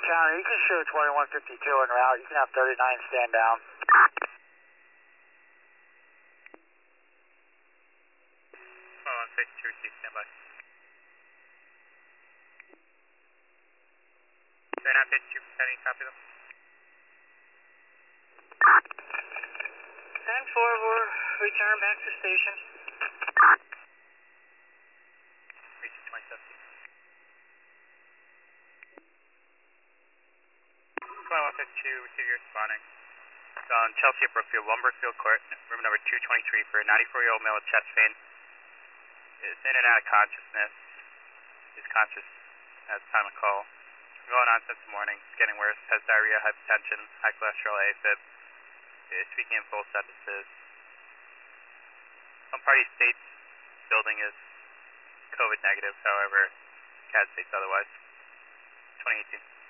County, you can show 2152 en route. You can have 39 stand down. Oh, 52, receive, stand by. 3952, presenting, copy them. 10-4, we'll return back to station. Receive 27. 2152, receive your responding. It's on Chelsea at Brookfield, Lumberfield Court, room number 223 for a 94-year-old male with chest pain. Is in and out of consciousness. He's conscious at the time of call. It's been going on since the morning. It's getting worse. Has diarrhea, hypertension, high cholesterol, AFib. Is speaking in full sentences. Some party states building is COVID negative, however, CAD states otherwise. 2018.